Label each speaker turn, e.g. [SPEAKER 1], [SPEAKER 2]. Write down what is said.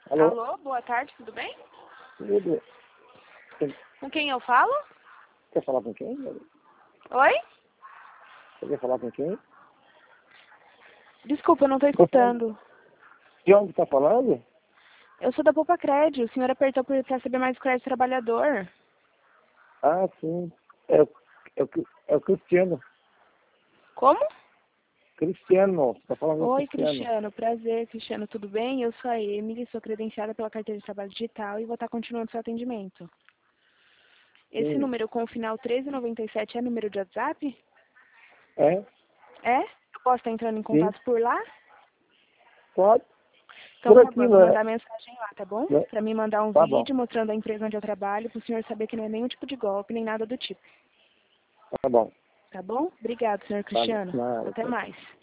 [SPEAKER 1] Alô?
[SPEAKER 2] Alô, boa tarde, tudo bem?
[SPEAKER 1] Tudo.
[SPEAKER 2] Com quem eu falo?
[SPEAKER 1] Quer falar com quem?
[SPEAKER 2] Oi?
[SPEAKER 1] Você quer falar com quem?
[SPEAKER 2] Desculpa, eu não estou escutando.
[SPEAKER 1] De onde está falando?
[SPEAKER 2] Eu sou da Poupa Crédito. O senhor apertou para saber mais do crédito trabalhador.
[SPEAKER 1] Ah, sim. É o Cristiano.
[SPEAKER 2] Como?
[SPEAKER 1] Cristiano. Você está falando com o
[SPEAKER 2] Oi,
[SPEAKER 1] Cristiano.
[SPEAKER 2] Cristiano. Prazer, Cristiano. Tudo bem? Eu sou a Emily, sou credenciada pela carteira de trabalho digital e vou estar continuando seu atendimento. Esse
[SPEAKER 1] Sim.
[SPEAKER 2] número com o final 1397 é número de WhatsApp?
[SPEAKER 1] É?
[SPEAKER 2] É? Eu posso estar entrando em
[SPEAKER 1] Sim.
[SPEAKER 2] contato por lá?
[SPEAKER 1] Pode.
[SPEAKER 2] Então
[SPEAKER 1] Por
[SPEAKER 2] tá
[SPEAKER 1] aqui,
[SPEAKER 2] bom, eu vou
[SPEAKER 1] não é?
[SPEAKER 2] mandar mensagem lá, tá bom?
[SPEAKER 1] Né?
[SPEAKER 2] Para mim mandar um
[SPEAKER 1] Tá bom.
[SPEAKER 2] vídeo mostrando a empresa onde eu trabalho, para o senhor saber que não é nenhum tipo de golpe, nem nada do tipo.
[SPEAKER 1] Tá bom.
[SPEAKER 2] Tá bom? Obrigado, senhor
[SPEAKER 1] Tá bom.
[SPEAKER 2] Cristiano.
[SPEAKER 1] Nada,
[SPEAKER 2] Até
[SPEAKER 1] tá.
[SPEAKER 2] mais.